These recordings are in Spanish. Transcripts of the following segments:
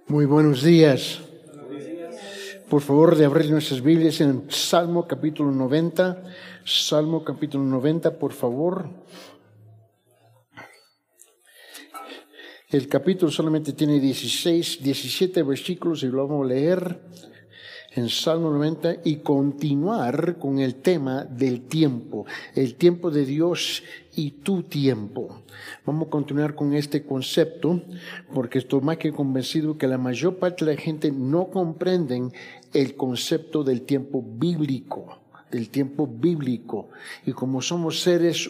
Muy buenos días. Por favor, de abrir nuestras Biblias en Salmo capítulo 90. Salmo capítulo 90, por favor. El capítulo solamente tiene 17 versículos y lo vamos a leer en Salmo 90 y continuar con el tema del tiempo, el tiempo de Dios y tu tiempo. Vamos a continuar con este concepto porque estoy más que convencido que la mayor parte de la gente no comprenden el concepto del tiempo bíblico. Y como somos seres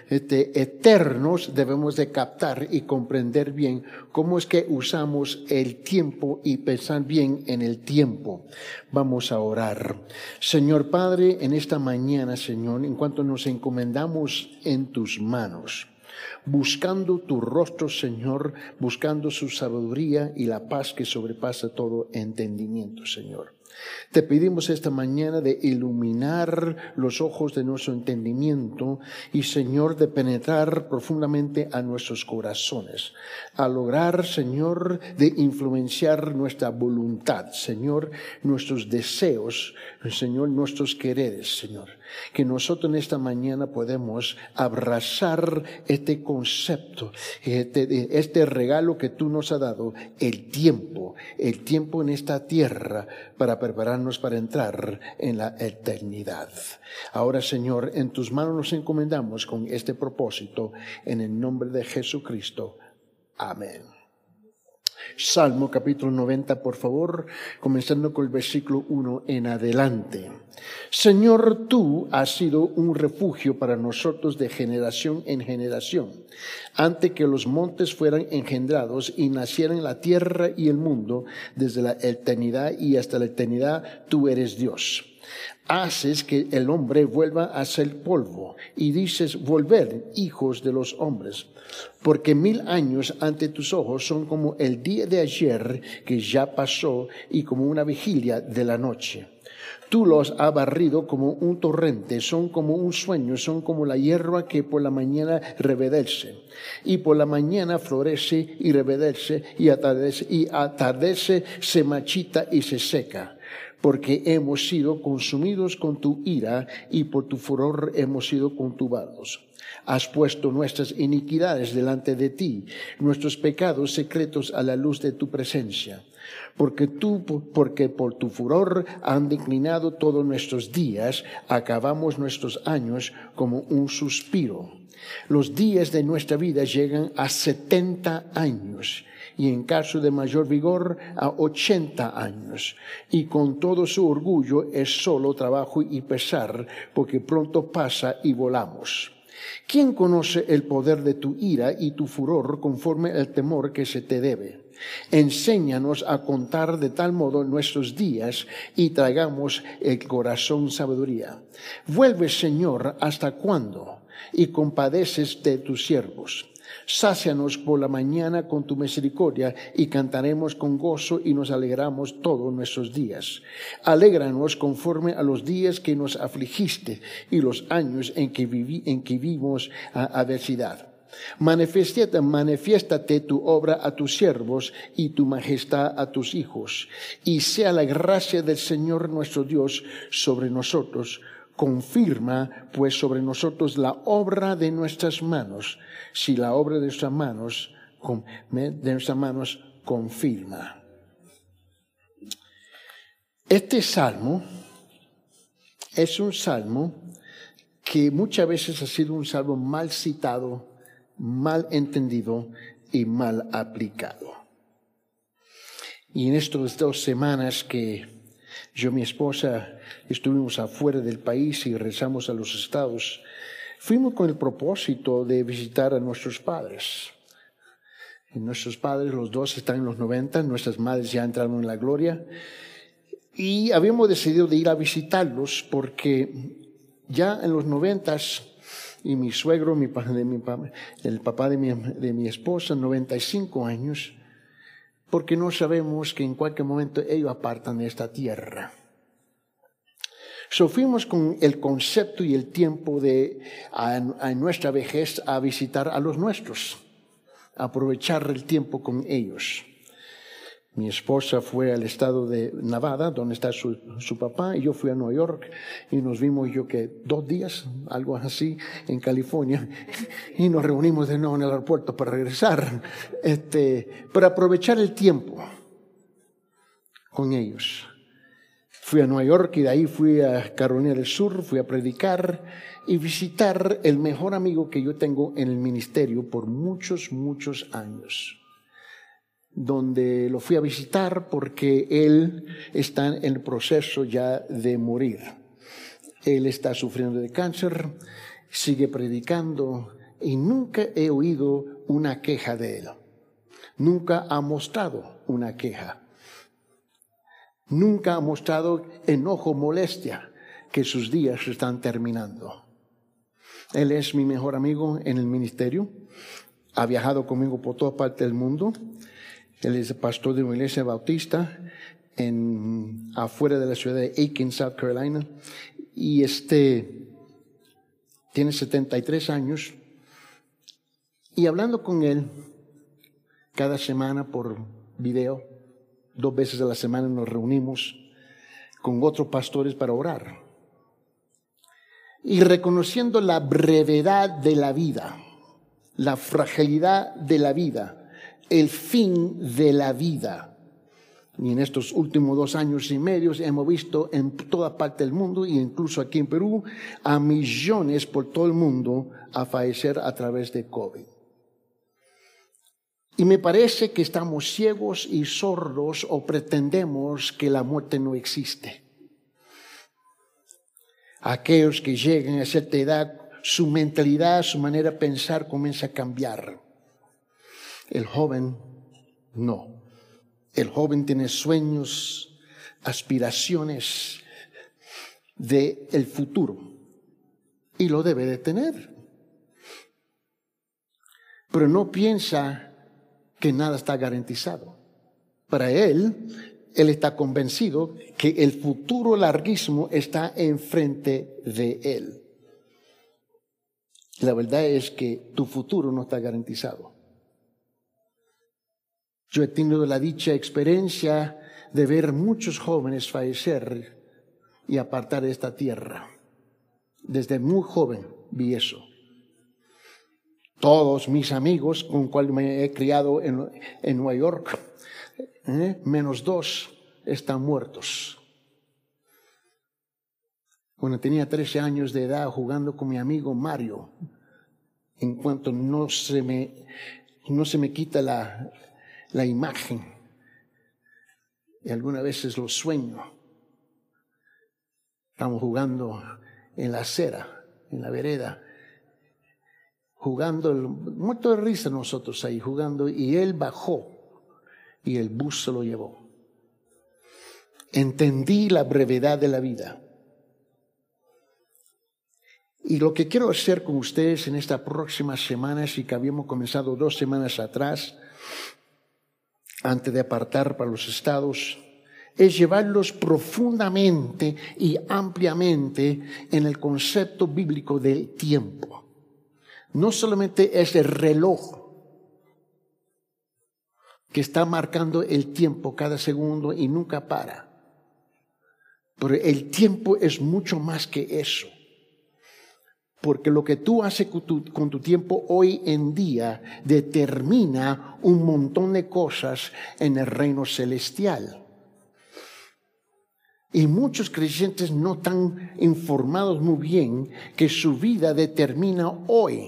eternos, debemos de captar y comprender bien cómo es que usamos el tiempo y pensar bien en el tiempo. Vamos a orar. Señor Padre, en esta mañana, Señor, en cuanto nos encomendamos en tus manos, buscando tu rostro, Señor, buscando su sabiduría y la paz que sobrepasa todo entendimiento, Señor. Te pedimos esta mañana de iluminar los ojos de nuestro entendimiento y, Señor, de penetrar profundamente a nuestros corazones, a lograr, Señor, de influenciar nuestra voluntad, Señor, nuestros deseos, Señor, nuestros quereres, Señor. Que nosotros en esta mañana podemos abrazar este concepto, este regalo que tú nos has dado, el tiempo en esta tierra para prepararnos para entrar en la eternidad. Ahora, Señor, en tus manos nos encomendamos con este propósito, en el nombre de Jesucristo. Amén. Salmo capítulo 90, por favor, comenzando con el versículo 1 en adelante. Señor, tú has sido un refugio para nosotros de generación en generación. Antes que los montes fueran engendrados y nacieran la tierra y el mundo, desde la eternidad y hasta la eternidad, tú eres Dios. Haces que el hombre vuelva a ser polvo y dices, volver, hijos de los hombres. Porque 1000 años ante tus ojos son como el día de ayer que ya pasó y como una vigilia de la noche. Tú los has barrido como un torrente, son como un sueño, son como la hierba que por la mañana reverdece. Y por la mañana florece y reverdece y atardece, se marchita y se seca. Porque hemos sido consumidos con tu ira y por tu furor hemos sido conturbados. Has puesto nuestras iniquidades delante de ti, nuestros pecados secretos a la luz de tu presencia. Porque por tu furor han declinado todos nuestros días, acabamos nuestros años como un suspiro. Los días de nuestra vida llegan a 70 años. Y en caso de mayor vigor a 80 años. Y con todo su orgullo es solo trabajo y pesar, porque pronto pasa y volamos. ¿Quién conoce el poder de tu ira y tu furor conforme al temor que se te debe? Enséñanos a contar de tal modo nuestros días y traigamos el corazón sabiduría. Vuelve, Señor, ¿hasta cuándo? Y compadeces de tus siervos. Sácianos por la mañana con tu misericordia y cantaremos con gozo y nos alegramos todos nuestros días. Alégranos conforme a los días que nos afligiste y los años en que vivimos adversidad. Manifiéstate tu obra a tus siervos y tu majestad a tus hijos. Y sea la gracia del Señor nuestro Dios sobre nosotros. Confirma pues sobre nosotros la obra de nuestras manos. Si la obra de nuestras manos confirma. Este salmo es un salmo que muchas veces ha sido un salmo mal citado, mal entendido y mal aplicado. Y en estas 2 semanas que yo y mi esposa estuvimos afuera del país y regresamos a los estados, fuimos con el propósito de visitar a nuestros padres. Y nuestros padres, los dos están en los 90, nuestras madres ya entraron en la gloria. Y habíamos decidido de ir a visitarlos porque ya en los 90 y mi suegro, el papá de mi esposa, 95 años, porque no sabemos que en cualquier momento ellos apartan de esta tierra. Fuimos con el concepto y el tiempo de a nuestra vejez a visitar a los nuestros, aprovechar el tiempo con ellos. Mi esposa fue al estado de Nevada, donde está su papá, y yo fui a Nueva York y nos vimos, yo que 2 días, algo así, en California, y nos reunimos de nuevo en el aeropuerto para regresar, para aprovechar el tiempo con ellos. Fui a Nueva York y de ahí fui a Carolina del Sur, fui a predicar y visitar el mejor amigo que yo tengo en el ministerio por muchos, muchos años, donde lo fui a visitar porque él está en el proceso ya de morir. Él está sufriendo de cáncer, sigue predicando y nunca he oído una queja de él. Nunca ha mostrado una queja. Nunca ha mostrado enojo, molestia, que sus días están terminando. Él es mi mejor amigo en el ministerio. Ha viajado conmigo por toda parte del mundo. Él es el pastor de una iglesia bautista afuera de la ciudad de Aiken, South Carolina. Y tiene 73 años. Y hablando con él cada semana por video, 2 veces a la semana nos reunimos con otros pastores para orar. Y reconociendo la brevedad de la vida, la fragilidad de la vida, el fin de la vida. Y en estos últimos 2 años y medio hemos visto en toda parte del mundo, e incluso aquí en Perú, a millones por todo el mundo a fallecer a través de COVID. Y me parece que estamos ciegos y sordos o pretendemos que la muerte no existe. Aquellos que llegan a cierta edad, su mentalidad, su manera de pensar comienza a cambiar. El joven no. El joven tiene sueños, aspiraciones del futuro y lo debe de tener. Pero no piensa que nada está garantizado. Para él está convencido que el futuro larguísimo está enfrente de él. La verdad es que tu futuro no está garantizado. Yo he tenido la dicha experiencia de ver muchos jóvenes fallecer y apartar de esta tierra. Desde muy joven vi eso. Todos mis amigos con los cuales me he criado en Nueva York, menos 2 están muertos. Cuando tenía 13 años de edad jugando con mi amigo Mario, en cuanto no se me quita la imagen, y algunas veces lo sueño. Estamos jugando en la acera, en la vereda, jugando, muerto de risa nosotros ahí jugando, y él bajó y el bus se lo llevó. Entendí la brevedad de la vida. Y lo que quiero hacer con ustedes en estas próximas semanas, y que habíamos comenzado 2 semanas atrás, antes de apartar para los estados, es llevarlos profundamente y ampliamente en el concepto bíblico del tiempo. No solamente es el reloj que está marcando el tiempo cada segundo y nunca para, pero el tiempo es mucho más que eso. Porque lo que tú haces con tu tiempo hoy en día determina un montón de cosas en el reino celestial. Y muchos creyentes no están informados muy bien que su vida determina hoy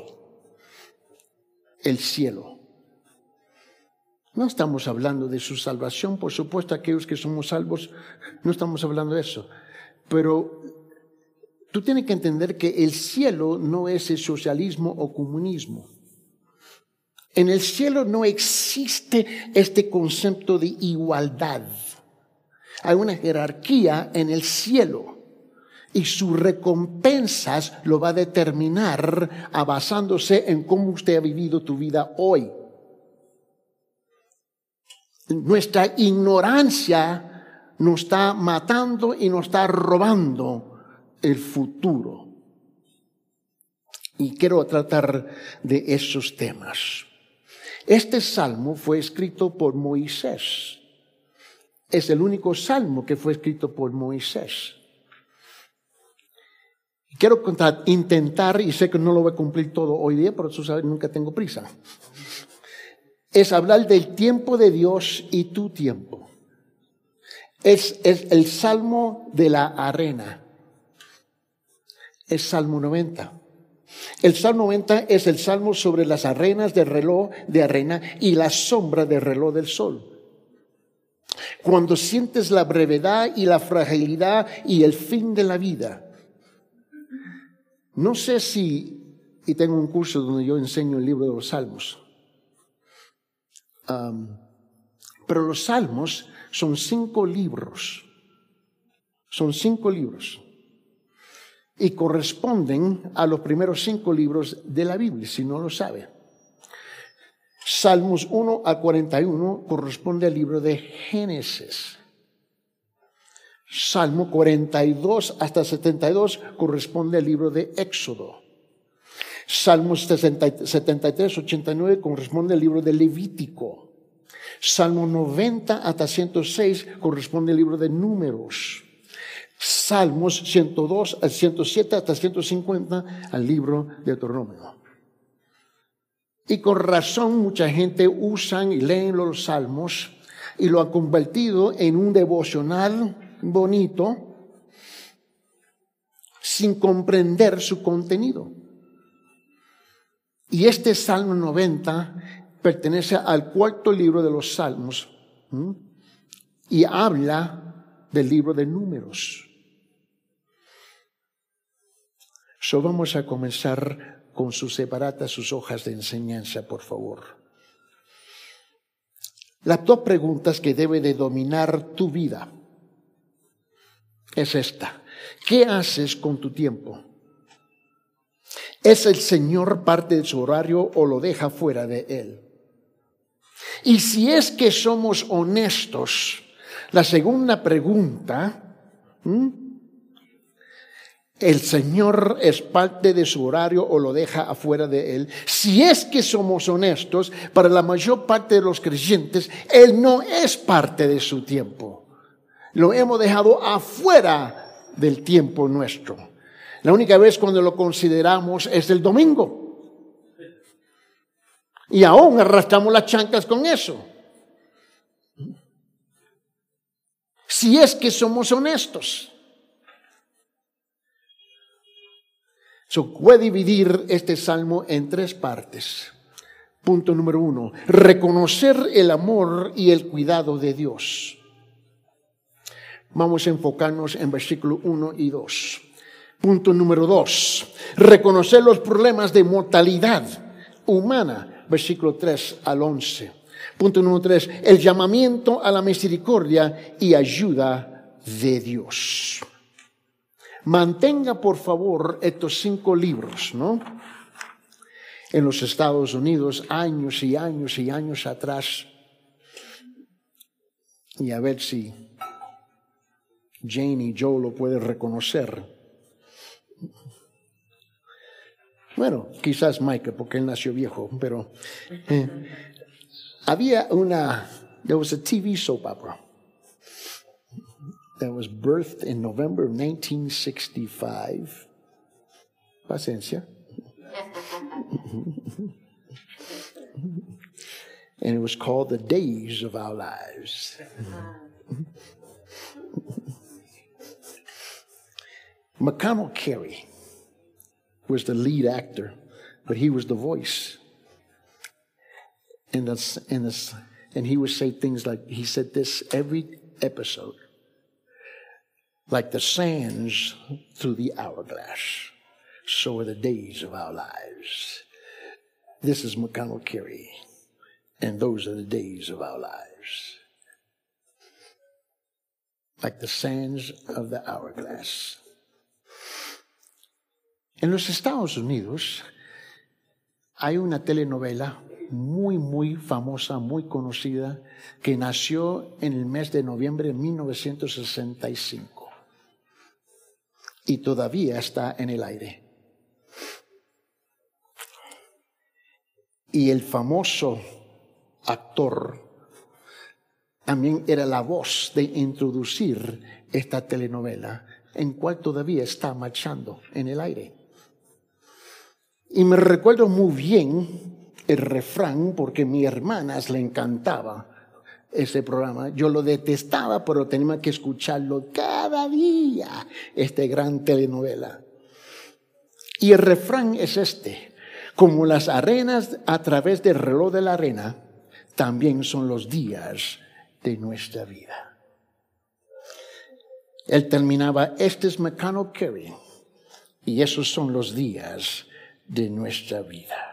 el cielo. No estamos hablando de su salvación, por supuesto, aquellos que somos salvos, no estamos hablando de eso. Pero tú tienes que entender que el cielo no es el socialismo o comunismo. En el cielo no existe este concepto de igualdad. Hay una jerarquía en el cielo y sus recompensas lo va a determinar basándose en cómo usted ha vivido tu vida hoy. Nuestra ignorancia nos está matando y nos está robando el futuro. Y quiero tratar de esos temas. Este salmo fue escrito por Moisés. es el único salmo que fue escrito por Moisés. Quiero intentar, y sé que no lo voy a cumplir todo hoy día, pero tú sabes, nunca tengo prisa. Es hablar del tiempo de Dios y tu tiempo. Es el salmo de la arena. Es Salmo 90. El Salmo 90 es el salmo sobre las arenas del reloj de arena y la sombra del reloj del sol. Cuando sientes la brevedad y la fragilidad y el fin de la vida. No sé si, y tengo un curso donde yo enseño el libro de los Salmos, pero los Salmos son 5 libros. Son 5 libros. Y corresponden a los primeros 5 libros de la Biblia, si no lo sabe. Salmos 1 a 41 corresponde al libro de Génesis. Salmo 42 hasta 72 corresponde al libro de Éxodo. Salmos 73, 89 corresponde al libro de Levítico. Salmo 90 hasta 106 corresponde al libro de Números. Salmos 102 al 107 hasta 150 al libro de Deuteronomio. Y con razón mucha gente usan y leen los salmos y lo han convertido en un devocional bonito sin comprender su contenido. Y este Salmo 90 pertenece al 4º libro de los Salmos y habla del libro de Números. Vamos a comenzar con sus separatas, sus hojas de enseñanza, por favor. Las 2 preguntas que debe de dominar tu vida es esta. ¿Qué haces con tu tiempo? ¿Es el Señor parte de su horario o lo deja fuera de él? Y si es que somos honestos, la segunda pregunta, ¿el Señor es parte de su horario o lo deja afuera de él? Si es que somos honestos, para la mayor parte de los creyentes, él no es parte de su tiempo. Lo hemos dejado afuera del tiempo nuestro. La única vez cuando lo consideramos es el domingo. Y aún arrastramos las chanclas con eso. Si es que somos honestos. Voy a dividir este salmo en 3 partes. Punto número 1. Reconocer el amor y el cuidado de Dios. Vamos a enfocarnos en versículo 1 y 2. Punto número 2. Reconocer los problemas de mortalidad humana. Versículo 3 al 11. Punto número 3. El llamamiento a la misericordia y ayuda de Dios. Mantenga, por favor, estos 5 libros, ¿no? En los Estados Unidos, años y años y años atrás. Y a ver si Jane y Joe lo pueden reconocer. Bueno, quizás Mike, porque él nació viejo, pero there was a TV soap opera that was birthed in November of 1965. Paciencia. And it was called The Days of Our Lives. McConnell Carey was the lead actor, but he was the voice. And he would say things like, he said this every episode, like the sands through the hourglass, so are the days of our lives. This is McConnell Carey, and those are the days of our lives. Like the sands of the hourglass. En los Estados Unidos hay una telenovela muy, muy famosa, muy conocida, que nació en el mes de noviembre de 1965 y todavía está en el aire. Y el famoso actor también era la voz de introducir esta telenovela, en cual todavía está marchando en el aire. Y me recuerdo muy bien el refrán, porque a mis hermanas le encantaba ese programa. Yo lo detestaba, pero tenía que escucharlo cada día, esta gran telenovela. Y el refrán es este: como las arenas a través del reloj de la arena, también son los días de nuestra vida. Él terminaba: este es Mecano Carey, y esos son los días de nuestra vida.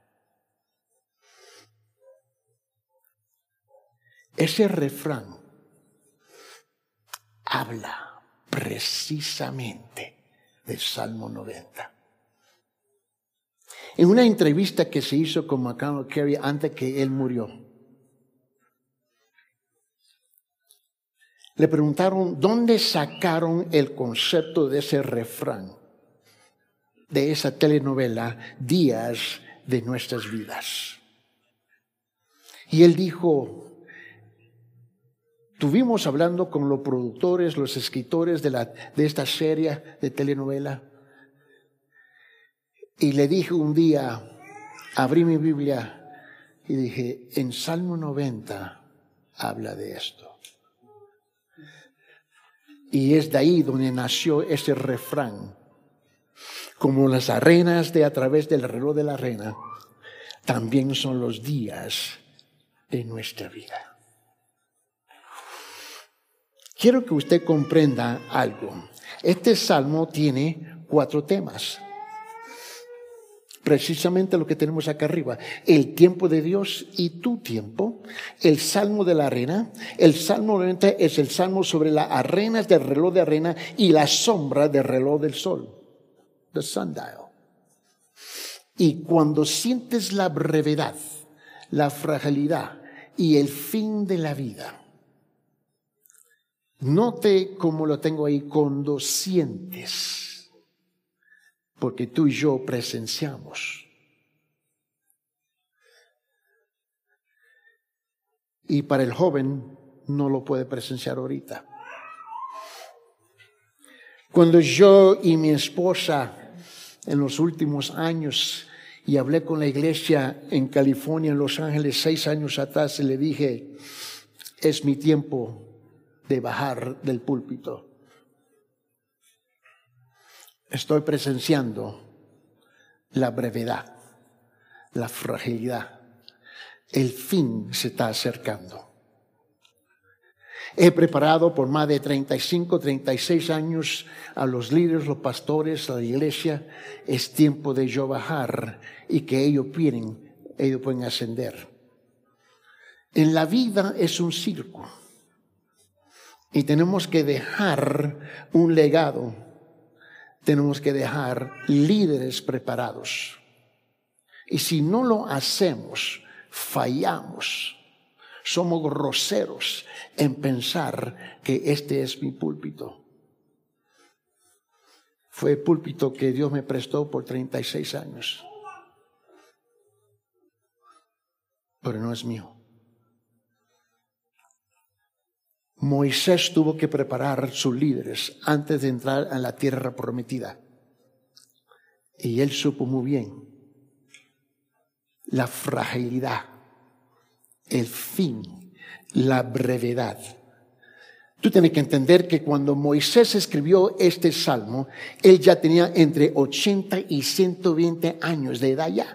Ese refrán habla precisamente del Salmo 90. En una entrevista que se hizo con Mecano Carey antes que él murió, le preguntaron dónde sacaron el concepto de ese refrán, de esa telenovela, Días de Nuestras Vidas. Y él dijo: estuvimos hablando con los productores, los escritores de esta serie de telenovela, y le dije un día, abrí mi Biblia y dije: en Salmo 90 habla de esto. Y es de ahí donde nació ese refrán: como las arenas de a través del reloj de la arena, también son los días de nuestra vida. Quiero que usted comprenda algo. Este salmo tiene 4 temas. Precisamente lo que tenemos acá arriba: el tiempo de Dios y tu tiempo, el salmo de la arena. El salmo 90 es el salmo sobre las arenas del reloj de arena y la sombra del reloj del sol, the sundial. Y cuando sientes la brevedad, la fragilidad y el fin de la vida, note cómo lo tengo ahí: cuando sientes, porque tú y yo presenciamos. Y para el joven no lo puede presenciar ahorita. Cuando yo y mi esposa en los últimos años, y hablé con la iglesia en California, en Los Ángeles, 6 años atrás, y le dije: es mi tiempo de bajar del púlpito. Estoy presenciando la brevedad, la fragilidad. El fin se está acercando. He preparado por más de 35, 36 años a los líderes, los pastores, a la iglesia. Es tiempo de yo bajar y que ellos pueden ascender. En la vida es un circo. Y tenemos que dejar un legado. Tenemos que dejar líderes preparados. Y si no lo hacemos, fallamos. Somos groseros en pensar que este es mi púlpito. Fue el púlpito que Dios me prestó por 36 años. Pero no es mío. Moisés tuvo que preparar sus líderes antes de entrar a la tierra prometida. Y él supo muy bien la fragilidad, el fin, la brevedad. Tú tienes que entender que cuando Moisés escribió este salmo, él ya tenía entre 80 y 120 años de edad ya.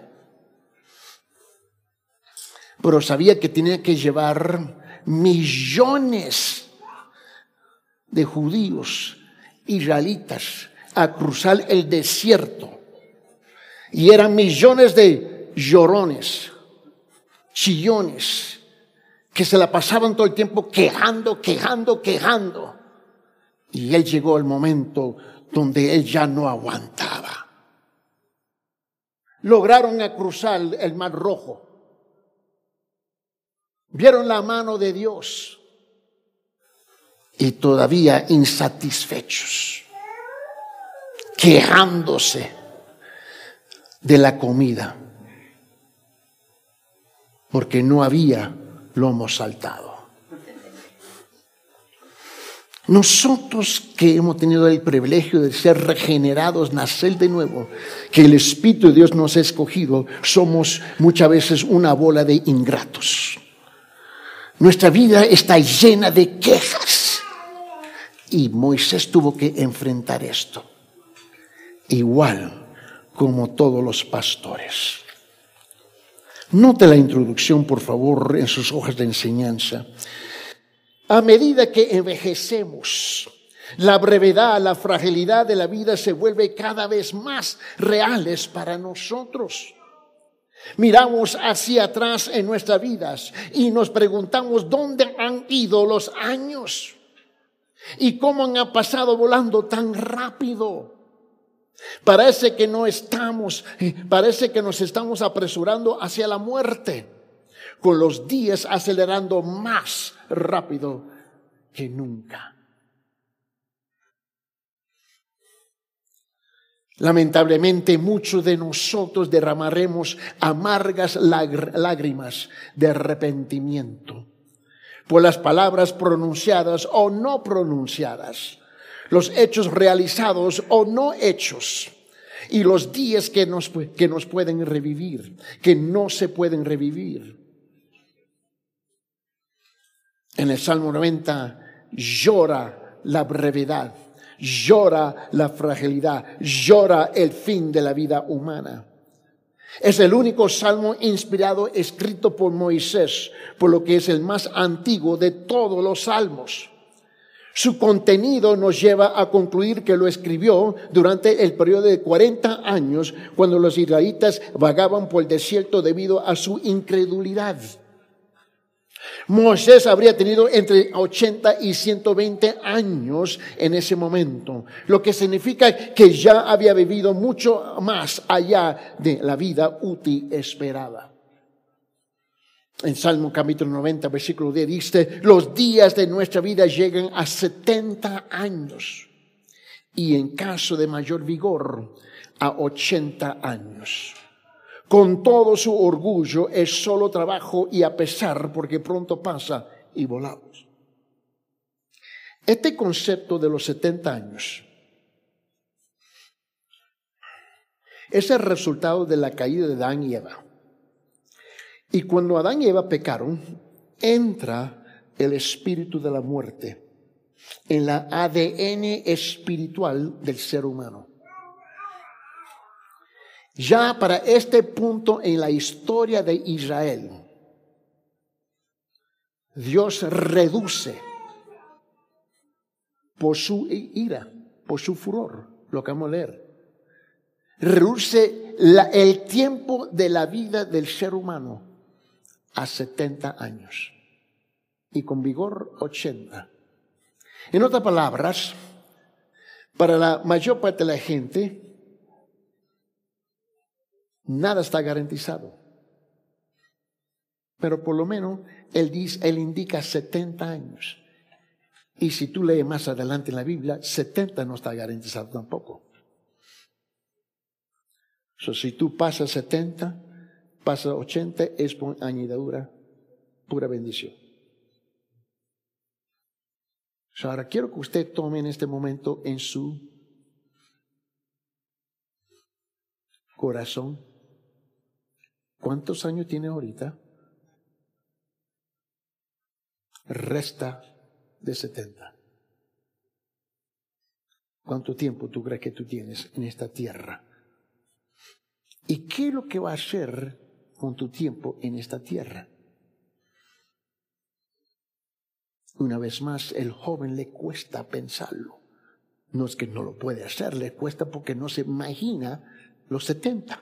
Pero sabía que tenía que llevar millones de judíos, israelitas, a cruzar el desierto. Y eran millones de llorones, chillones, que se la pasaban todo el tiempo quejando. Y él llegó el momento donde él ya no aguantaba. Lograron cruzar el Mar Rojo. Vieron la mano de Dios. Y todavía insatisfechos, quejándose de la comida, porque no había lomo saltado. Nosotros que hemos tenido el privilegio de ser regenerados, nacer de nuevo, que el Espíritu de Dios nos ha escogido, somos muchas veces una bola de ingratos. Nuestra vida está llena de quejas. Y Moisés tuvo que enfrentar esto. Igual como todos los pastores. Note la introducción, por favor, en sus hojas de enseñanza. A medida que envejecemos, la brevedad, la fragilidad de la vida se vuelve cada vez más reales para nosotros. Miramos hacia atrás en nuestras vidas y nos preguntamos dónde han ido los años y cómo han pasado volando tan rápido. Parece que nos estamos apresurando hacia la muerte, con los días acelerando más rápido que nunca. Lamentablemente, muchos de nosotros derramaremos amargas lágrimas de arrepentimiento por las palabras pronunciadas o no pronunciadas, los hechos realizados o no hechos, y los días que nos pueden revivir, que no se pueden revivir. En el Salmo 90 llora la brevedad, llora la fragilidad, llora el fin de la vida humana. Es el único salmo inspirado escrito por Moisés, por lo que es el más antiguo de todos los salmos. Su contenido nos lleva a concluir que lo escribió durante el periodo de 40 años, cuando los israelitas vagaban por el desierto debido a su incredulidad. Moisés habría tenido entre 80 y 120 años en ese momento, lo que significa que ya había vivido mucho más allá de la vida útil esperada. En Salmo capítulo 90, versículo 10 dice: los días de nuestra vida llegan a 70 años y en caso de mayor vigor a 80 años. Con todo su orgullo es solo trabajo y a pesar, porque pronto pasa y volamos. Este concepto de los 70 años es el resultado de la caída de Adán y Eva. Y cuando Adán y Eva pecaron, entra el espíritu de la muerte en la ADN espiritual del ser humano. Ya para este punto en la historia de Israel, Dios reduce por su ira, por su furor, lo que vamos a leer, reduce el tiempo de la vida del ser humano a 70 años y con vigor 80. En otras palabras, para la mayor parte de la gente, nada está garantizado. Pero por lo menos él indica 70 años. Y si tú lees más adelante en la Biblia, 70 no está garantizado tampoco. Si tú pasas 70, pasas 80, es por añadidura, pura bendición. Ahora quiero que usted tome en este momento en su corazón, ¿cuántos años tiene ahorita? Resta de 70. ¿Cuánto tiempo tú crees que tú tienes en esta tierra? ¿Y qué es lo que va a hacer con tu tiempo en esta tierra? Una vez más, el joven le cuesta pensarlo. No es que no lo puede hacer, le cuesta porque no se imagina los 70.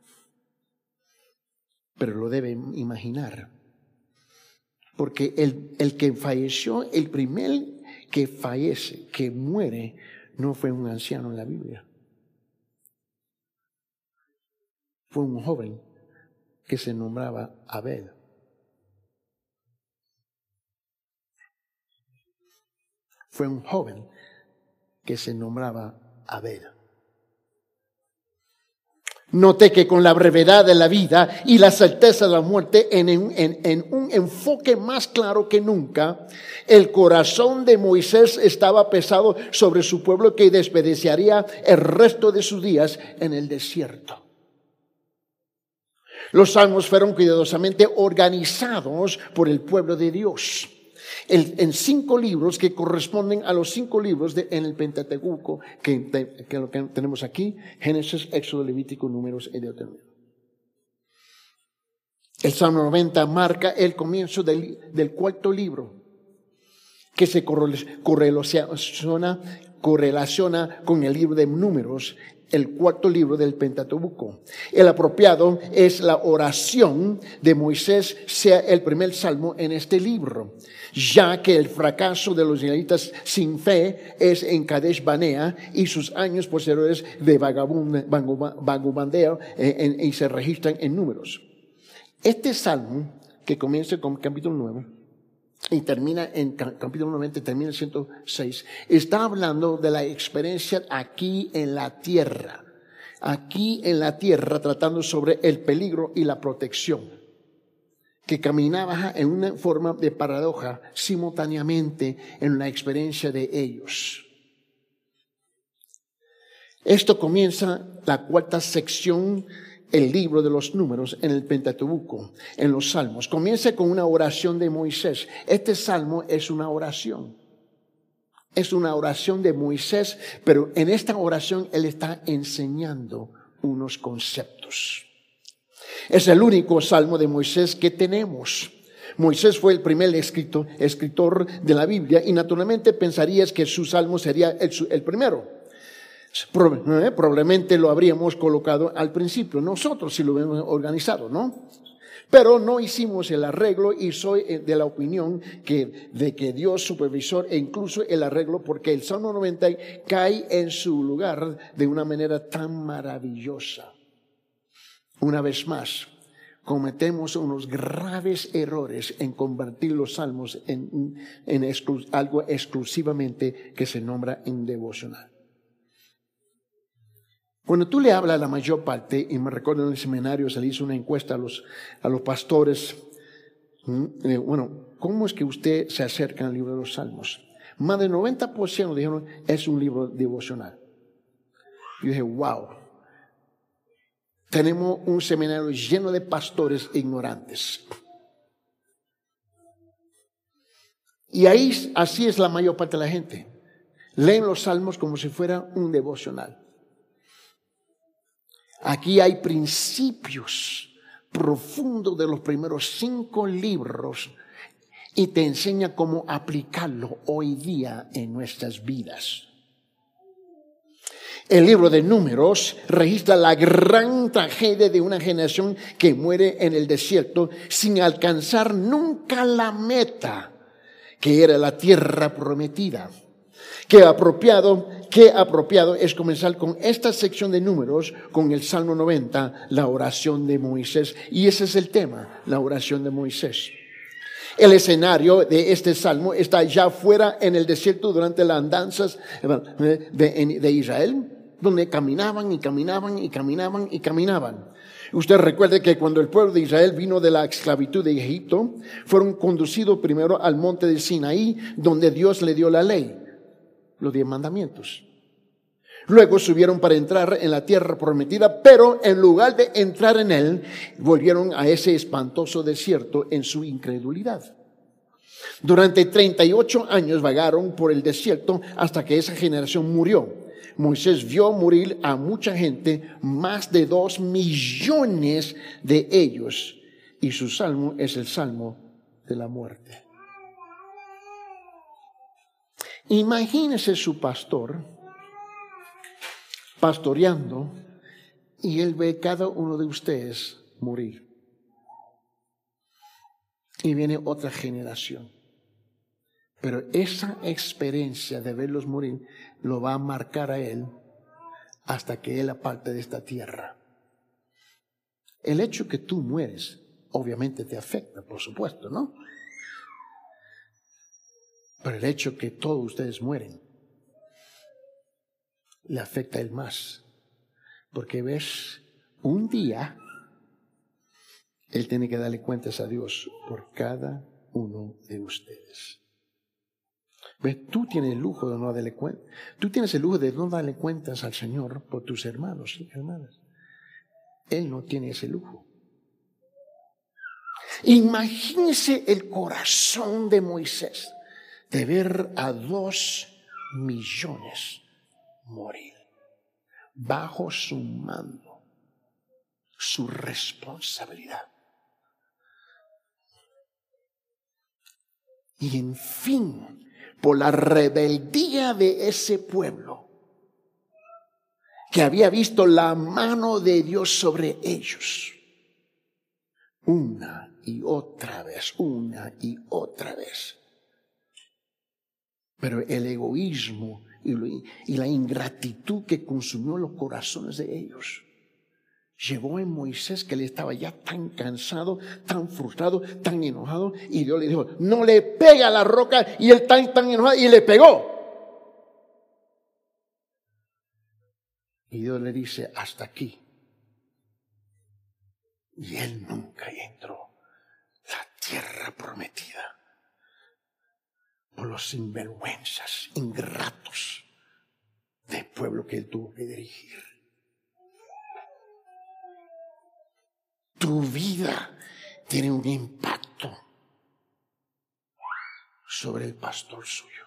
Pero lo debe imaginar. Porque el que falleció, el primer que fallece, que muere, no fue un anciano en la Biblia. Fue un joven que se nombraba Abel. Fue un joven que se nombraba Abel. Noté que con la brevedad de la vida y la certeza de la muerte en un enfoque más claro que nunca, el corazón de Moisés estaba pesado sobre su pueblo que desperdiciaría el resto de sus días en el desierto. Los salmos fueron cuidadosamente organizados por el pueblo de Dios en 5 libros que corresponden a los 5 libros en el Pentateuco que lo que tenemos aquí: Génesis, Éxodo, Levítico, Números y Deuteronomio. El Salmo 90 marca el comienzo del 4º libro, que se correlaciona con el libro de Números, el 4º libro del Pentateuco. El apropiado es la oración de Moisés sea el primer salmo en este libro, ya que el fracaso de los israelitas sin fe es en Kadesh Barnea y sus años posteriores de vagabundeo y se registran en Números. Este salmo, que comienza con capítulo 9 y termina en capítulo 90, termina en 106, está hablando de la experiencia aquí en la tierra. Aquí en la tierra, tratando sobre el peligro y la protección, que caminaba en una forma de paradoja simultáneamente en la experiencia de ellos. Esto comienza la 4ª sección, el libro de los Números en el Pentateuco, en los Salmos. Comienza con una oración de Moisés. Este salmo es una oración. Es una oración de Moisés, pero en esta oración él está enseñando unos conceptos. Es el único salmo de Moisés que tenemos. Moisés fue el primer escritor de la Biblia y naturalmente pensarías que su salmo sería el primero. Probablemente lo habríamos colocado al principio, nosotros si lo hubiéramos organizado, ¿no? Pero no hicimos el arreglo y soy de la opinión de que Dios supervisó e incluso el arreglo, porque el Salmo 90 cae en su lugar de una manera tan maravillosa. Una vez más, cometemos unos graves errores en convertir los salmos en algo exclusivamente que se nombra en devocional. Cuando tú le hablas a la mayor parte, y me recuerdo en el seminario se le hizo una encuesta a los pastores, ¿cómo es que usted se acerca al libro de los Salmos? Más del 90% dijeron, es un libro devocional. Yo dije, wow, tenemos un seminario lleno de pastores ignorantes. Y así es la mayor parte de la gente. Leen los Salmos como si fuera un devocional. Aquí hay principios profundos de los primeros 5 libros y te enseña cómo aplicarlo hoy día en nuestras vidas. El libro de Números registra la gran tragedia de una generación que muere en el desierto sin alcanzar nunca la meta, que era la tierra prometida. Qué apropiado es comenzar con esta sección de Números, con el Salmo 90, la oración de Moisés. Y ese es el tema, la oración de Moisés. El escenario de este salmo está ya fuera en el desierto durante las andanzas de Israel, donde caminaban y caminaban y caminaban y caminaban. Usted recuerde que cuando el pueblo de Israel vino de la esclavitud de Egipto, fueron conducidos primero al monte de Sinaí, donde Dios le dio la ley, los 10 mandamientos. Luego subieron para entrar en la tierra prometida, pero en lugar de entrar en él, volvieron a ese espantoso desierto en su incredulidad. Durante 38 años vagaron por el desierto hasta que esa generación murió. Moisés vio morir a mucha gente, más de 2 millones de ellos, y su salmo es el salmo de la muerte. Imagínese su pastor pastoreando y él ve cada uno de ustedes morir. Y viene otra generación. Pero esa experiencia de verlos morir lo va a marcar a él hasta que él aparte de esta tierra. El hecho que tú mueres obviamente te afecta, por supuesto, ¿no? Pero el hecho que todos ustedes mueren le afecta a él más, porque ves un día, Él tiene que darle cuentas a Dios por cada uno de ustedes. ¿Ves? Tú tienes el lujo de no darle cuenta. Tú tienes el lujo de no darle cuentas al Señor por tus hermanos y hermanas. Él no tiene ese lujo. Imagínese el corazón de Moisés de ver a 2 millones morir bajo su mando, su responsabilidad. Y en fin, por la rebeldía de ese pueblo, que había visto la mano de Dios sobre ellos, una y otra vez, Pero el egoísmo y la ingratitud que consumió los corazones de ellos llevó a Moisés, que él estaba ya tan cansado, tan frustrado, tan enojado, y Dios le dijo, no le pega a la roca, y él tan enojado, y le pegó. Y Dios le dice, hasta aquí. Y él nunca entró la tierra prometida por los sinvergüenzas, ingratos del pueblo que él tuvo que dirigir. Tu vida tiene un impacto sobre el pastor suyo.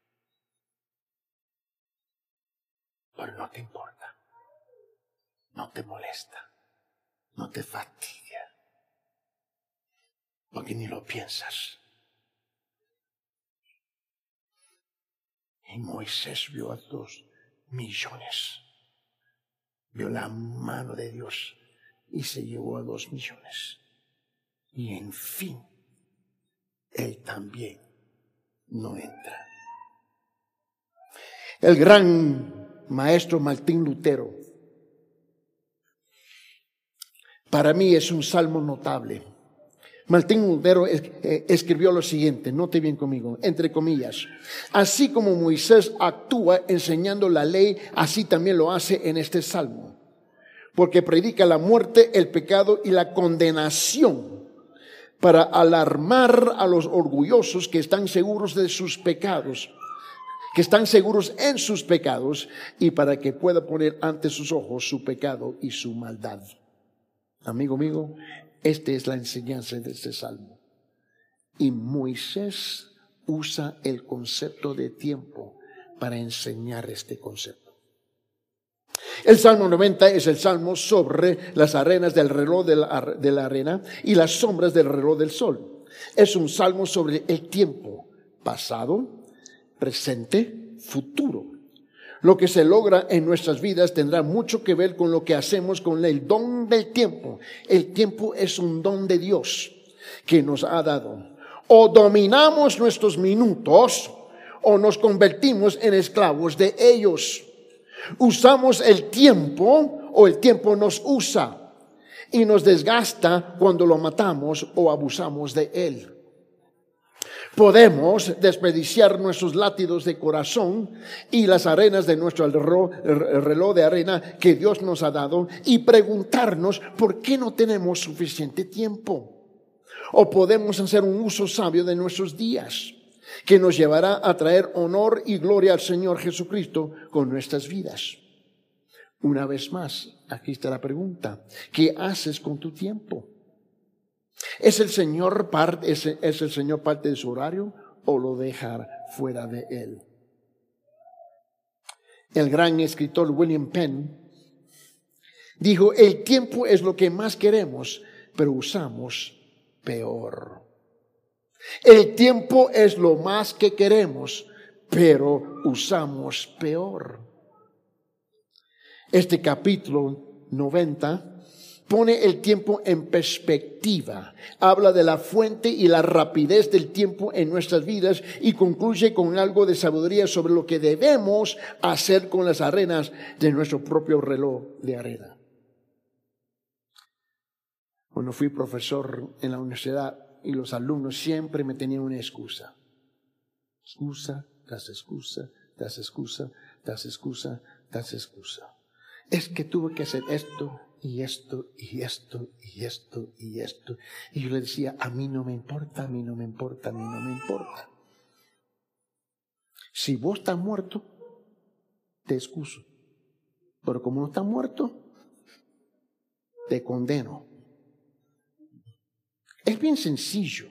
Pero no te importa, no te molesta, no te fatiga, porque ni lo piensas. Y Moisés vio a 2 millones, vio la mano de Dios y se llevó a 2 millones. Y en fin, él también no entra. El gran maestro Martín Lutero, para mí es un salmo notable. Martín Lutero escribió lo siguiente, note bien conmigo, entre comillas: así como Moisés actúa enseñando la ley, así también lo hace en este salmo, porque predica la muerte, el pecado y la condenación, para alarmar a los orgullosos que están seguros de sus pecados, que están seguros en sus pecados, y para que pueda poner ante sus ojos su pecado y su maldad. Amigo mío, esta es la enseñanza de este salmo. Y Moisés usa el concepto de tiempo para enseñar este concepto. El Salmo 90 es el salmo sobre las arenas del reloj de la arena y las sombras del reloj del sol. Es un salmo sobre el tiempo, pasado, presente, futuro. Lo que se logra en nuestras vidas tendrá mucho que ver con lo que hacemos con el don del tiempo. El tiempo es un don de Dios que nos ha dado. O dominamos nuestros minutos o nos convertimos en esclavos de ellos. Usamos el tiempo o el tiempo nos usa y nos desgasta cuando lo matamos o abusamos de él. Podemos desperdiciar nuestros latidos de corazón y las arenas de nuestro reloj de arena que Dios nos ha dado y preguntarnos por qué no tenemos suficiente tiempo. O podemos hacer un uso sabio de nuestros días que nos llevará a traer honor y gloria al Señor Jesucristo con nuestras vidas. Una vez más, aquí está la pregunta: ¿qué haces con tu tiempo? ¿Es el Señor parte de su horario o lo deja fuera de él? El gran escritor William Penn dijo: el tiempo es lo que más queremos, pero usamos peor. El tiempo es lo más que queremos, pero usamos peor. Este capítulo 90 pone el tiempo en perspectiva, habla de la fuente y la rapidez del tiempo en nuestras vidas y concluye con algo de sabiduría sobre lo que debemos hacer con las arenas de nuestro propio reloj de arena. Cuando fui profesor en la universidad y los alumnos siempre me tenían una excusa. Excusa, das excusa, das excusa, das excusa, das excusa. Es que tuve que hacer esto y esto y esto y esto y esto. Y yo le decía, a mí no me importa, a mí no me importa, a mí no me importa. Si vos estás muerto, te excuso. Pero como no estás muerto, te condeno. Es bien sencillo.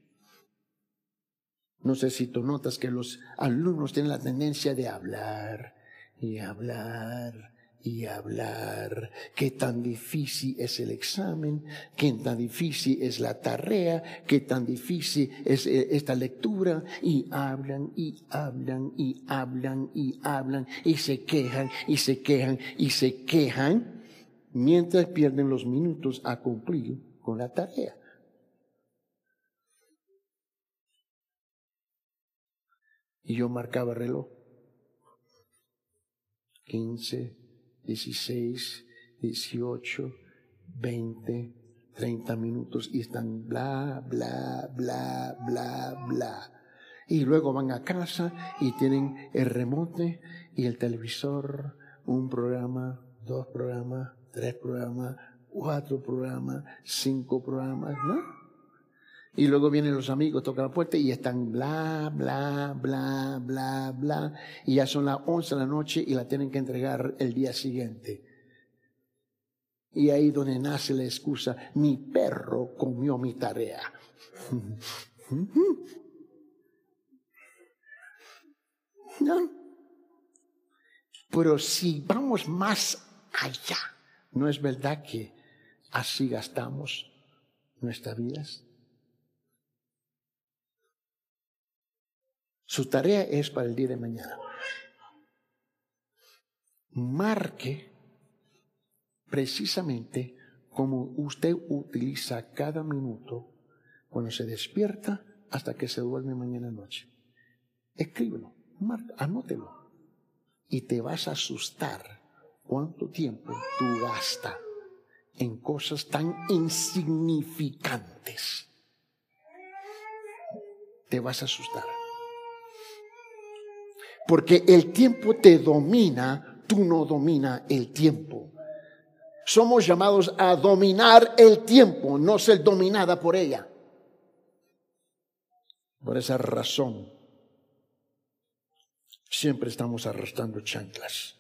No sé si tú notas que los alumnos tienen la tendencia de hablar y hablar y hablar. Qué tan difícil es el examen, qué tan difícil es la tarea, qué tan difícil es esta lectura. Y hablan y hablan y hablan y hablan y se quejan y se quejan y se quejan mientras pierden los minutos a cumplir con la tarea. Y yo marcaba el reloj. 15, 16, 18, 20, 30 minutos y están bla, bla, bla, bla, bla. Y luego van a casa y tienen el remote y el televisor, un programa, 2 programas, 3 programas, 4 programas, 5 programas, ¿no? Y luego vienen los amigos, tocan la puerta y están bla, bla, bla, bla, bla. Y ya son las 11 de la noche y la tienen que entregar el día siguiente. Y ahí donde nace la excusa, mi perro comió mi tarea. ¿No? Pero si vamos más allá, ¿no es verdad que así gastamos nuestras vidas? Su tarea es para el día de mañana. Marque precisamente cómo usted utiliza cada minuto cuando se despierta hasta que se duerme mañana noche. Escríbelo, anótelo. Y te vas a asustar cuánto tiempo tú gastas en cosas tan insignificantes. Te vas a asustar. Porque el tiempo te domina, tú no dominas el tiempo. Somos llamados a dominar el tiempo, no ser dominada por ella. Por esa razón, siempre estamos arrastrando chanclas.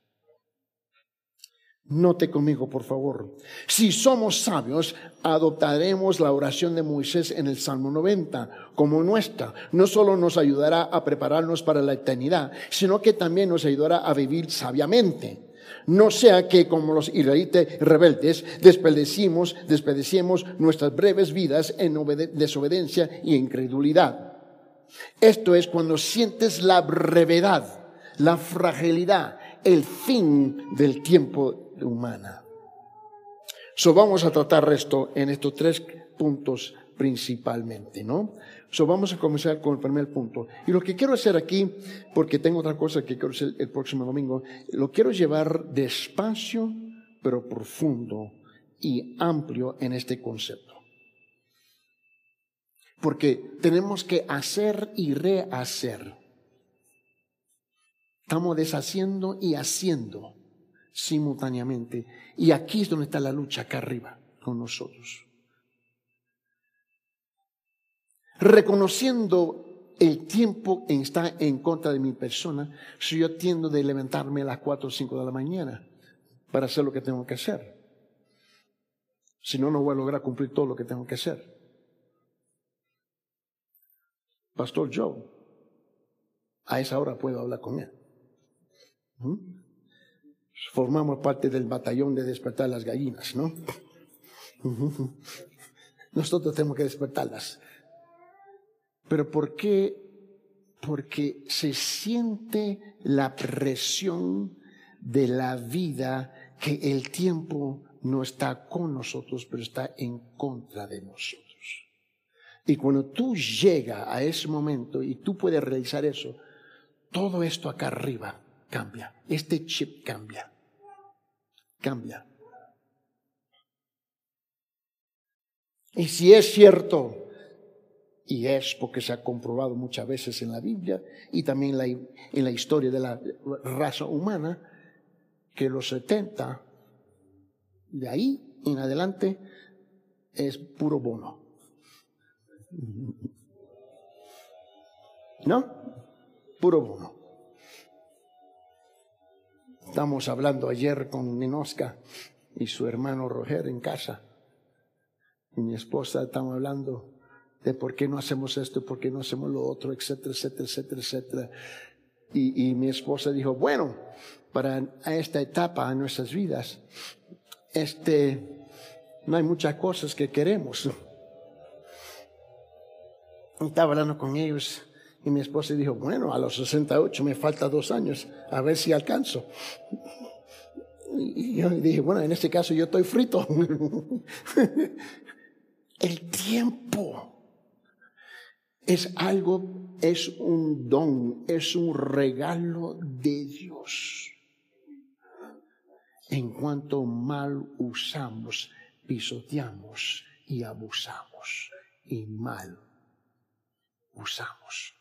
Note conmigo, por favor. Si somos sabios, adoptaremos la oración de Moisés en el Salmo 90 como nuestra. No solo nos ayudará a prepararnos para la eternidad, sino que también nos ayudará a vivir sabiamente. No sea que, como los israelitas rebeldes, desperdiciemos nuestras breves vidas en desobediencia y incredulidad. Esto es cuando sientes la brevedad, la fragilidad, el fin del tiempo humana. Vamos a tratar esto en estos 3 puntos principalmente, ¿no? Vamos a comenzar con el primer punto. Y lo que quiero hacer aquí, porque tengo otra cosa que quiero hacer el próximo domingo, lo quiero llevar despacio, pero profundo y amplio en este concepto. Porque tenemos que hacer y rehacer. Estamos deshaciendo y haciendo simultáneamente. Y aquí es donde está la lucha, acá arriba, con nosotros. Reconociendo el tiempo que está en contra de mi persona, si yo tiendo de levantarme a las 4 o 5 de la mañana para hacer lo que tengo que hacer. Si no, no voy a lograr cumplir todo lo que tengo que hacer. Pastor Joe, a esa hora puedo hablar con él. Formamos parte del batallón de despertar las gallinas, ¿no? Nosotros tenemos que despertarlas. ¿Pero por qué? Porque se siente la presión de la vida, que el tiempo no está con nosotros, pero está en contra de nosotros. Y cuando tú llegas a ese momento y tú puedes realizar eso, todo esto acá arriba cambia. Este chip cambia. Cambia. Y si es cierto, y es porque se ha comprobado muchas veces en la Biblia y también en la historia de la raza humana, que los 70, de ahí en adelante, es puro bono. ¿No? Puro bono. Estamos hablando ayer con Ninoska y su hermano Roger en casa. Y mi esposa estamos hablando de por qué no hacemos esto, por qué no hacemos lo otro, etcétera, etcétera, etcétera, etcétera. Y mi esposa dijo, bueno, para esta etapa en nuestras vidas, no hay muchas cosas que queremos. Estaba hablando con ellos y mi esposa dijo, bueno, a los 68 me falta 2 años, a ver si alcanzo. Y yo dije, bueno, en este caso yo estoy frito. El tiempo es algo, es un don, es un regalo de Dios. En cuanto mal usamos, pisoteamos y abusamos, y mal usamos.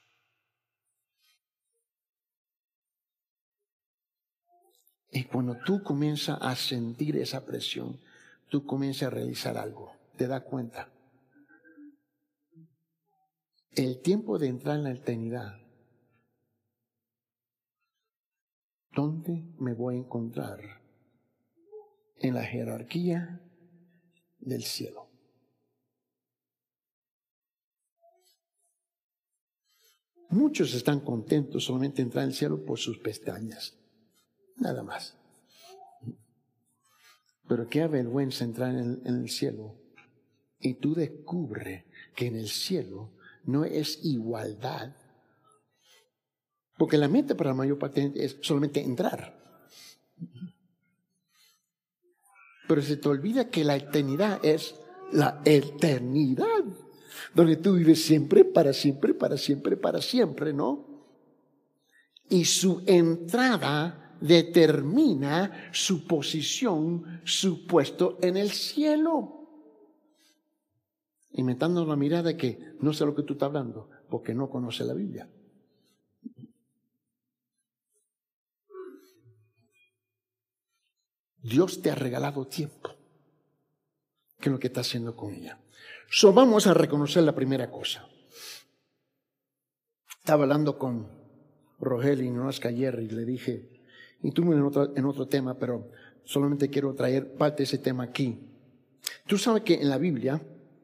Y cuando tú comienzas a sentir esa presión, tú comienzas a realizar algo, te das cuenta. El tiempo de entrar en la eternidad, ¿dónde me voy a encontrar? En la jerarquía del cielo. Muchos están contentos solamente entrar en el cielo por sus pestañas, nada más. Pero qué vergüenza entrar en el cielo y tú descubres que en el cielo no es igualdad, porque la meta para la mayor parte es solamente entrar. Pero se te olvida que la eternidad es la eternidad, donde tú vives siempre, para siempre, para siempre, para siempre, ¿no? Y su entrada determina su posición, su puesto en el cielo. Inventando la mirada que no sé lo que tú estás hablando, porque no conoce la Biblia. Dios te ha regalado tiempo. ¿Qué es lo que está haciendo con ella? Vamos a reconocer la primera cosa. Estaba hablando con Rogelio y Noasca ayer y le dije, y tú en otro tema, pero solamente quiero traer parte de ese tema aquí. Tú sabes que en la Biblia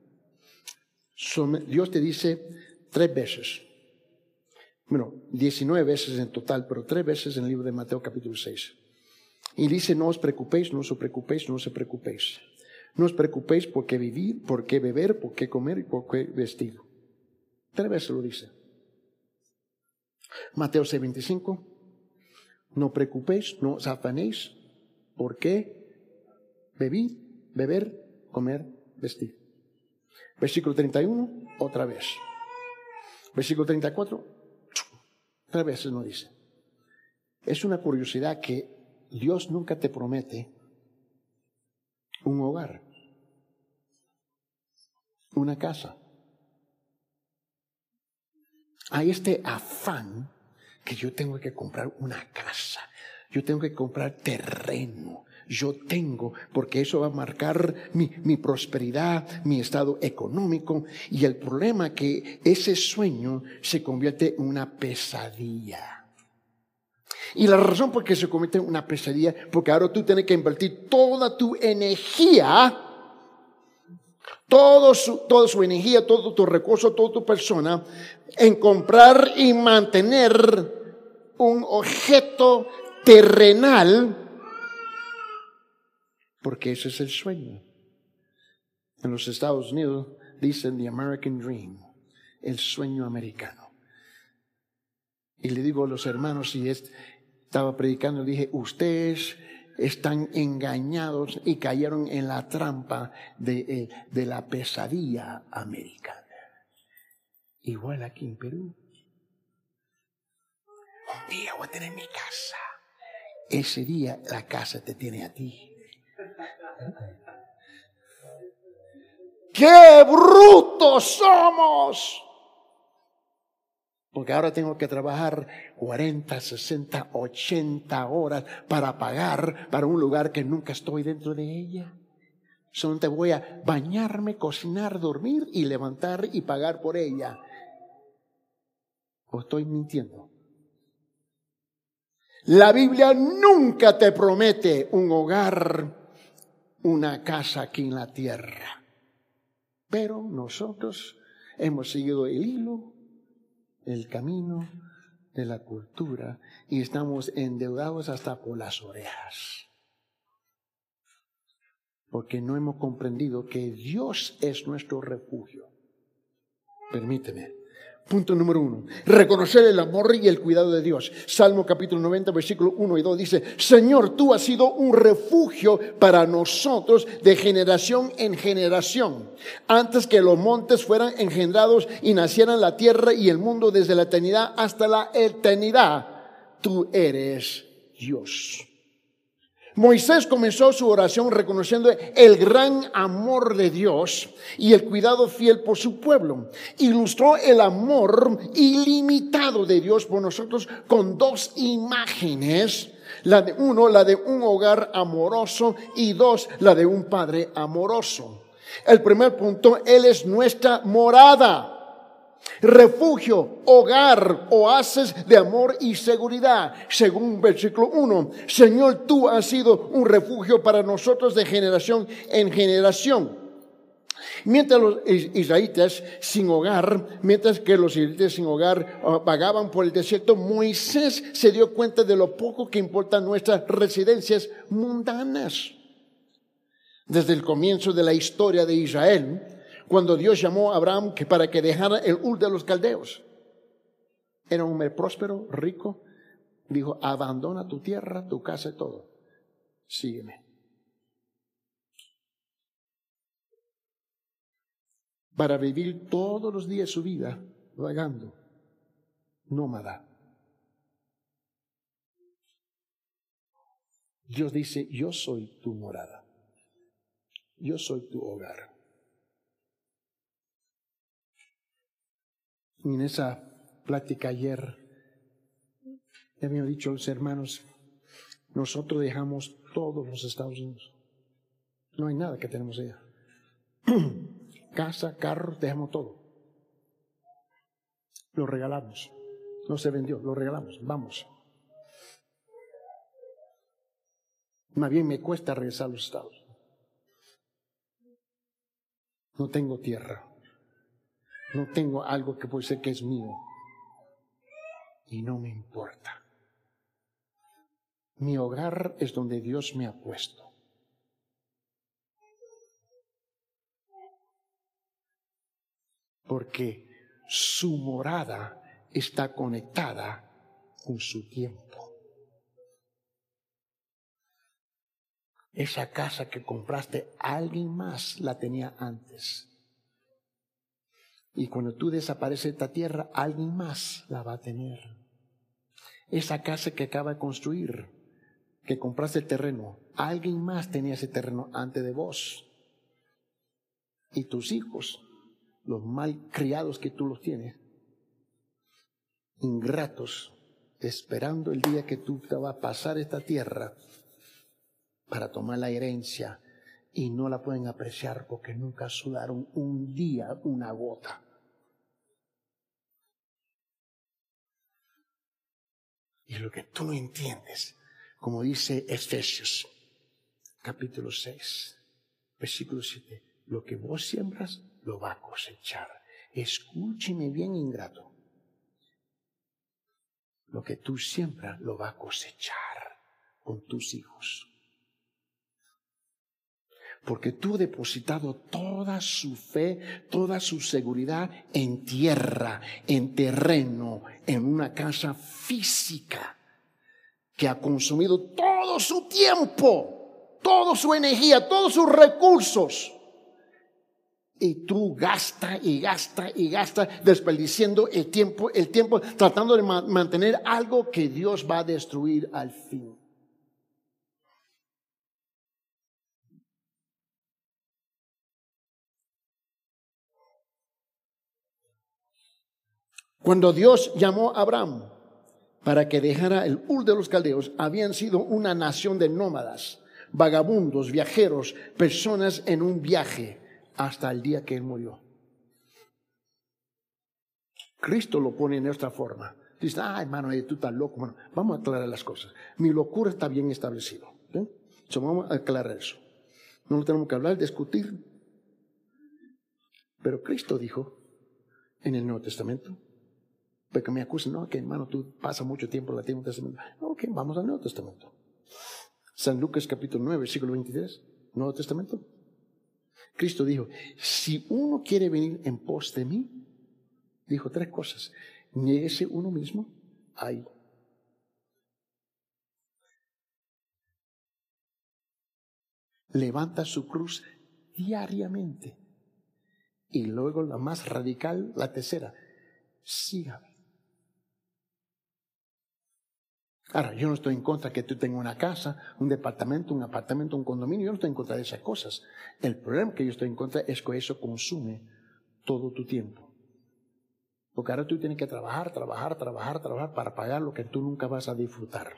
Dios te dice 3 veces, bueno, 19 veces en total, pero 3 veces en el libro de Mateo capítulo 6. Y dice, no os preocupéis, no os preocupéis, no os preocupéis. No os preocupéis por qué vivir, por qué beber, por qué comer y por qué vestir. 3 veces lo dice. Mateo 6:25. No preocupéis, no os afanéis por qué vivir, beber, comer, vestir. Versículo 31, otra vez. Versículo 34, 3 veces no dice. Es una curiosidad que Dios nunca te promete un hogar, una casa. Hay este afán que yo tengo que comprar una casa, yo tengo que comprar terreno, porque eso va a marcar mi prosperidad, mi estado económico, y el problema es que ese sueño se convierte en una pesadilla. Y la razón por qué se convierte en una pesadilla, porque ahora tú tienes que invertir toda tu energía, toda su energía, todo tu recurso, toda tu persona, en comprar y mantener un objeto terrenal, porque ese es el sueño. En los Estados Unidos dicen the American Dream, el sueño americano. Y le digo a los hermanos, y estaba predicando, dije, ustedes están engañados y cayeron en la trampa de la pesadilla americana. Igual aquí en Perú. Un día voy a tener mi casa. Ese día la casa te tiene a ti. ¡Qué brutos somos! Porque ahora tengo que trabajar 40, 60, 80 horas para pagar para un lugar que nunca estoy dentro de ella. Solo te voy a bañarme, cocinar, dormir y levantar y pagar por ella. ¿O estoy mintiendo? La Biblia nunca te promete un hogar, una casa aquí en la tierra. Pero nosotros hemos seguido el hilo, el camino de la cultura y estamos endeudados hasta por las orejas. Porque no hemos comprendido que Dios es nuestro refugio. Permíteme. Punto número 1. Reconocer el amor y el cuidado de Dios. Salmo capítulo 90, versículo 1 y 2 dice: Señor, tú has sido un refugio para nosotros de generación en generación. Antes que los montes fueran engendrados y nacieran la tierra y el mundo, desde la eternidad hasta la eternidad, tú eres Dios. Moisés comenzó su oración reconociendo el gran amor de Dios y el cuidado fiel por su pueblo. Ilustró el amor ilimitado de Dios por nosotros con dos imágenes. La de un hogar amoroso, y dos, la de un padre amoroso. El primer punto: Él es nuestra morada. Refugio, hogar, oasis de amor y seguridad. Según versículo 1, Señor, tú has sido un refugio para nosotros de generación en generación. Mientras los israelitas sin hogar vagaban por el desierto, Moisés se dio cuenta de lo poco que importan nuestras residencias mundanas. Desde el comienzo de la historia de Israel, cuando Dios llamó a Abraham para que dejara el Ur de los caldeos, era un hombre próspero, rico, dijo: abandona tu tierra, tu casa y todo, sígueme. Para vivir todos los días de su vida vagando, nómada. Dios dice: yo soy tu morada, yo soy tu hogar. Y en esa plática ayer, ya me han dicho los hermanos, nosotros dejamos todos los Estados Unidos. No hay nada que tenemos allá. Casa, carro, dejamos todo. Lo regalamos. No se vendió, lo regalamos. Vamos. Más bien me cuesta regresar a los Estados. No tengo tierra. No tengo algo que puede ser que es mío. Y no me importa. Mi hogar es donde Dios me ha puesto. Porque su morada está conectada con su tiempo. Esa casa que compraste, alguien más la tenía antes. Y cuando tú desapareces de esta tierra, alguien más la va a tener. Esa casa que acaba de construir, que compraste el terreno, alguien más tenía ese terreno antes de vos. Y tus hijos, los mal criados que tú los tienes, ingratos, esperando el día que tú te vas a pasar esta tierra para tomar la herencia, y no la pueden apreciar porque nunca sudaron un día una gota. Y lo que tú no entiendes, como dice Efesios capítulo 6, versículo 7, lo que vos siembras lo va a cosechar. Escúcheme bien, ingrato. Lo que tú siembras lo va a cosechar con tus hijos. Porque tú has depositado toda su fe, toda su seguridad en tierra, en terreno, en una casa física que ha consumido todo su tiempo, toda su energía, todos sus recursos. Y tú gasta y gasta y gasta, desperdiciando el tiempo, tratando de mantener algo que Dios va a destruir al fin. Cuando Dios llamó a Abraham para que dejara el Ur de los Caldeos, habían sido una nación de nómadas, vagabundos, viajeros, personas en un viaje hasta el día que él murió. Cristo lo pone en esta forma. Dice, hermano, tú estás loco. Bueno, vamos a aclarar las cosas. Mi locura está bien establecido. Vamos a aclarar eso. No lo tenemos que hablar, discutir. Pero Cristo dijo en el Nuevo Testamento, porque me acusan, no, que hermano, tú pasas mucho tiempo en el Antiguo Testamento. No, ok, vamos al Nuevo Testamento. San Lucas capítulo 9, versículo 23, Nuevo Testamento. Cristo dijo, si uno quiere venir en pos de mí, dijo 3 cosas. Niéguese uno mismo. Ahí. Levanta su cruz diariamente. Y luego la más radical, la tercera. Sígame. Ahora, yo no estoy en contra que tú tengas una casa, un apartamento, un condominio. Yo no estoy en contra de esas cosas. El problema que yo estoy en contra es que eso consume todo tu tiempo. Porque ahora tú tienes que trabajar para pagar lo que tú nunca vas a disfrutar.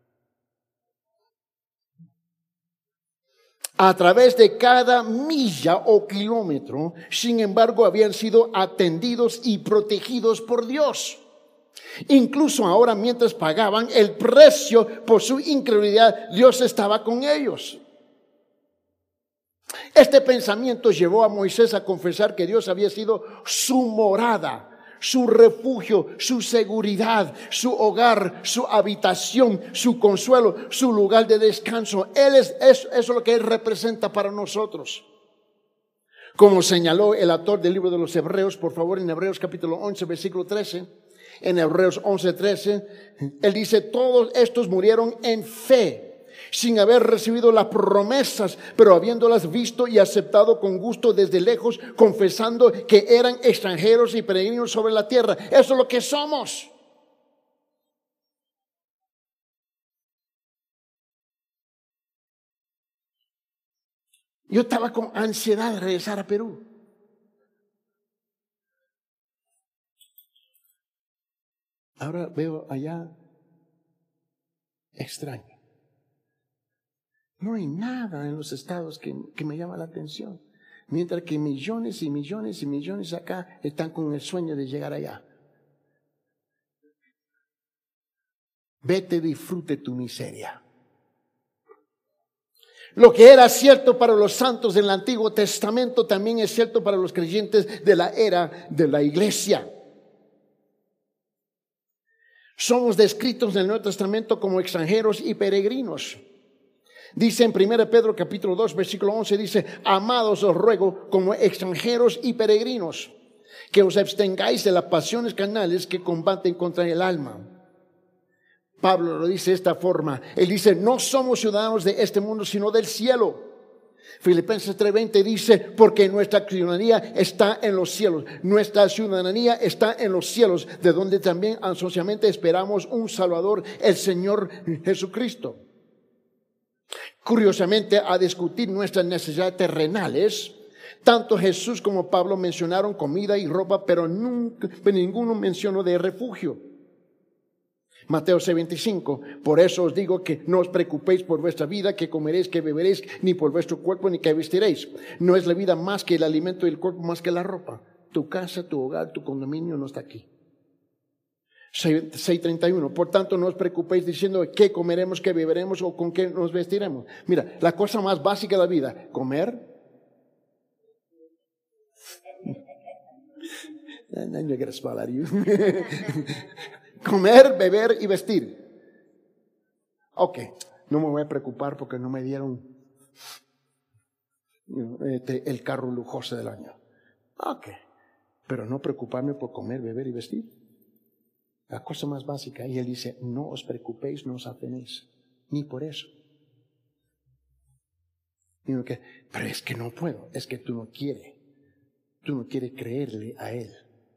A través de cada milla o kilómetro, sin embargo, habían sido atendidos y protegidos por Dios. Incluso ahora, mientras pagaban el precio por su incredulidad, Dios estaba con ellos. Este pensamiento llevó a Moisés a confesar que Dios había sido su morada, su refugio, su seguridad, su hogar, su habitación, su consuelo, su lugar de descanso. Eso es lo que Él representa para nosotros. Como señaló el autor del libro de los Hebreos, por favor, en Hebreos capítulo 11, versículo 13, en Hebreos 11, 13, él dice, todos estos murieron en fe, sin haber recibido las promesas, pero habiéndolas visto y aceptado con gusto desde lejos, confesando que eran extranjeros y peregrinos sobre la tierra. Eso es lo que somos. Yo estaba con ansiedad de regresar a Perú. Ahora veo allá extraño. No hay nada en los estados que me llama la atención. Mientras que millones y millones y millones acá están con el sueño de llegar allá. Vete, disfrute tu miseria. Lo que era cierto para los santos del Antiguo Testamento también es cierto para los creyentes de la era de la iglesia. Somos descritos en el Nuevo Testamento como extranjeros y peregrinos. Dice en 1 Pedro capítulo 2 versículo 11, dice, amados os ruego como extranjeros y peregrinos, que os abstengáis de las pasiones carnales que combaten contra el alma. Pablo lo dice de esta forma, él dice, no somos ciudadanos de este mundo sino del cielo. Filipenses 3:20 dice, porque nuestra ciudadanía está en los cielos. Nuestra ciudadanía está en los cielos, de donde también ansiosamente esperamos un Salvador, el Señor Jesucristo. Curiosamente, a discutir nuestras necesidades terrenales, tanto Jesús como Pablo mencionaron comida y ropa, pero ninguno mencionó de refugio. Mateo 6:25, por eso os digo que no os preocupéis por vuestra vida, que comeréis, que beberéis, ni por vuestro cuerpo, ni que vestiréis. No es la vida más que el alimento y el cuerpo más que la ropa. Tu casa, tu hogar, tu condominio no está aquí. 6:31, por tanto no os preocupéis diciendo qué comeremos, qué beberemos o con qué nos vestiremos. Mira, la cosa más básica de la vida, comer. I'm not gonna smile at you. Comer, beber y vestir. Ok, no me voy a preocupar porque no me dieron el carro lujoso del año. Ok, pero no preocuparme por comer, beber y vestir. La cosa más básica. Y él dice, no os preocupéis, no os afanéis, ni por eso. Pero es que no puedo, es que tú no quieres creerle a él.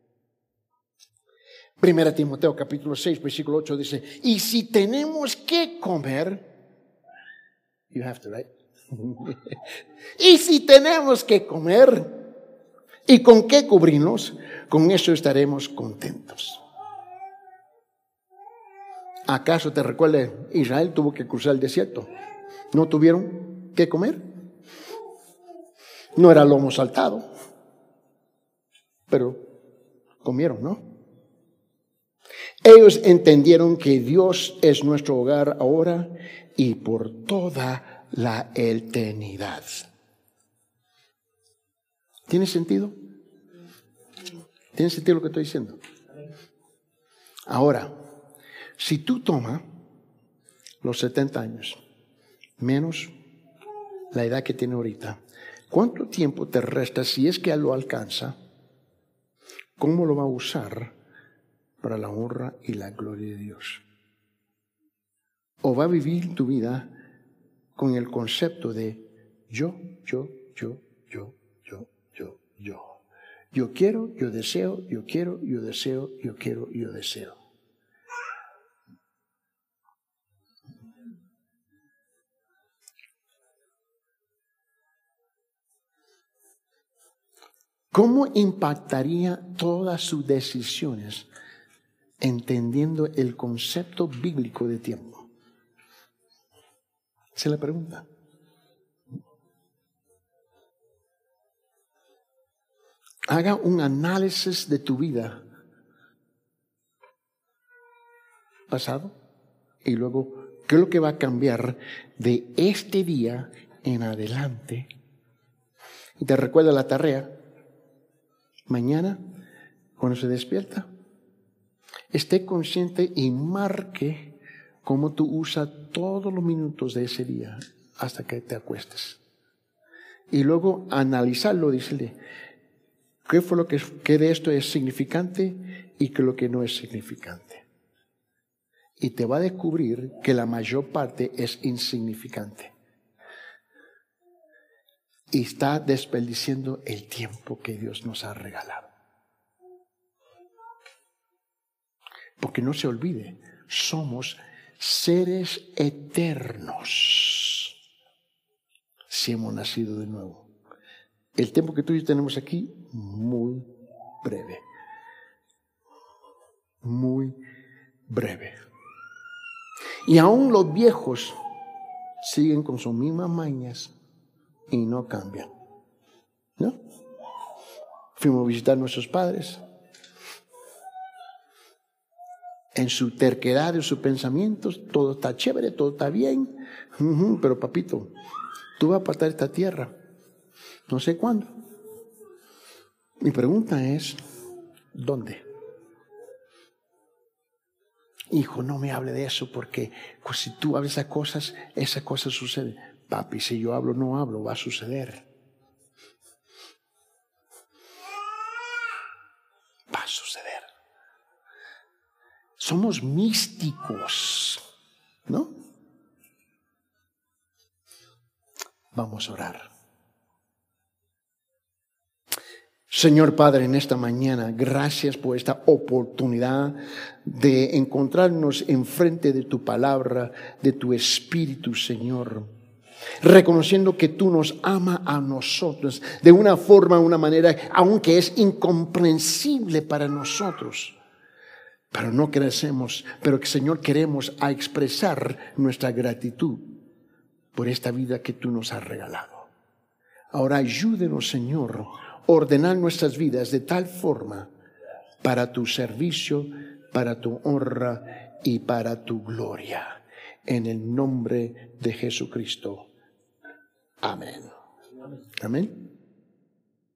1 Timoteo capítulo 6 versículo 8 dice, y si tenemos que comer, you have to, right? Y si tenemos que comer y con qué cubrirnos, con eso estaremos contentos. ¿Acaso te recuerdas? Israel tuvo que cruzar el desierto. ¿No tuvieron que comer? No era lomo saltado, pero comieron, ¿no? Ellos entendieron que Dios es nuestro hogar ahora y por toda la eternidad. ¿Tiene sentido? ¿Tiene sentido lo que estoy diciendo? Ahora, si tú tomas los 70 años menos la edad que tiene ahorita, ¿cuánto tiempo te resta si es que lo alcanza? ¿Cómo lo va a usar para la honra y la gloria de Dios? ¿O va a vivir tu vida con el concepto de yo? Yo quiero, yo deseo, yo quiero, yo deseo, yo quiero, yo deseo. ¿Cómo impactaría todas sus decisiones entendiendo el concepto bíblico de tiempo? Esa es la pregunta. Haga un análisis de tu vida pasado y luego qué es lo que va a cambiar de este día en adelante. Y te recuerda la tarea. Mañana, cuando se despierta, esté consciente y marque cómo tú usas todos los minutos de ese día hasta que te acuestes. Y luego analizarlo, decirle, ¿qué fue lo que de esto es significante y qué es lo que no es significante? Y te va a descubrir que la mayor parte es insignificante. Y está desperdiciando el tiempo que Dios nos ha regalado. Porque no se olvide, somos seres eternos si hemos nacido de nuevo. El tiempo que tú y yo tenemos aquí, muy breve. Muy breve. Y aún los viejos siguen con sus mismas mañas y no cambian. ¿No? Fuimos a visitar a nuestros padres. En su terquedad, en sus pensamientos, todo está chévere, todo está bien. Pero papito, tú vas a apartar esta tierra. No sé cuándo. Mi pregunta es, ¿dónde? Hijo, no me hable de eso porque pues, si tú hablas esas cosas suceden. Papi, si yo hablo, no hablo, va a suceder. Va a suceder. Somos místicos, ¿no? Vamos a orar. Señor Padre, en esta mañana, gracias por esta oportunidad de encontrarnos enfrente de tu palabra, de tu Espíritu, Señor. Reconociendo que tú nos amas a nosotros de una forma, una manera, aunque es incomprensible para nosotros. Pero no crecemos, pero que Señor queremos a expresar nuestra gratitud por esta vida que tú nos has regalado. Ahora ayúdenos, Señor, ordenar nuestras vidas de tal forma para tu servicio, para tu honra y para tu gloria. En el nombre de Jesucristo. Amén. Amén.